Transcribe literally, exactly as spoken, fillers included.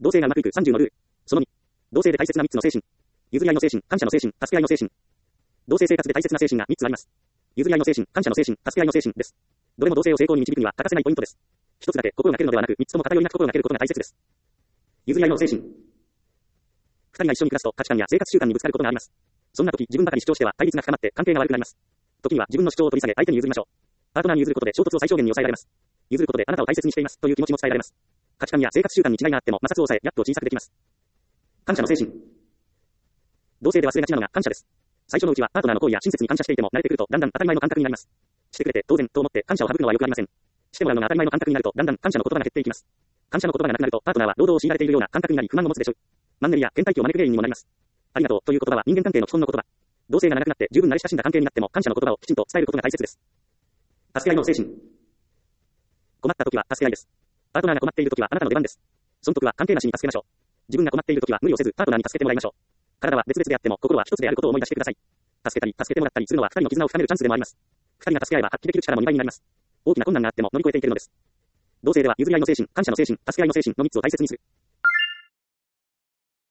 同性がうまくいくさんじゅうのルール。そのに。同性で大切なみっつの精神。譲り合いの精神、感謝の精神、助け合いの精神。同性生活で大切な精神がみっつあります。譲り合いの精神、感謝の精神、助け合いの精神です。どれも同性を成功に導くには欠かせないポイントです。一つだけ心がけるのではなく、三つとも偏りなく心がけることが大切です。譲り合いの精神。二人が一緒に暮らすと価値観や生活習慣にぶつかることがあります。そんな時、自分ばかり主張しては対立が深まって関係が悪くなります。時には自分の主張を取り下げ相手に譲りましょう。パートナーに譲ることで衝突を最小限に抑えられます。譲ることであなたを大切にしていますという気持ちも伝えられます。価値観や生活習慣に違いがあっても摩擦を抑え、やっと小さくできます。感謝の精神。同性で忘れがちなのが感謝です。最初のうちはパートナーの行為や親切に感謝していても慣れてくるとだんだん当たり前の感覚になります。してくれて当然と思って感謝を省くのは良くありません。してもらうのが当たり前の感覚になるとだんだん感謝の言葉が減っていきます。感謝の言葉がなくなるとパートナーは労働を強いられているような感覚になり不満を持つでしょう。マンネリや倦怠期を招く原因にもなります。ありがとうという言葉は人間関係の基本の言葉。同性が長くなって十分慣れ親しんだ関係になっても感謝の言葉をきちんと伝えることが大切です。助け合いの精神。困った時は助け合いです。パートナーが困っている時はあなたの出番です。その時は関係なしに助けましょう。自分が困っている時は無理をせずパートナーに助けてもらいましょう。体は別々であっても心は一つであることを思い出してください。助けたり助けてもらったりするのは二人の絆を深めるチャンスでもあります。二人が助け合えば発揮できる力もにばいになります。大きな困難があっても乗り越えていけるのです。同性では譲り合いの精神、感謝の精神、助け合いの精神のみっつを大切にする。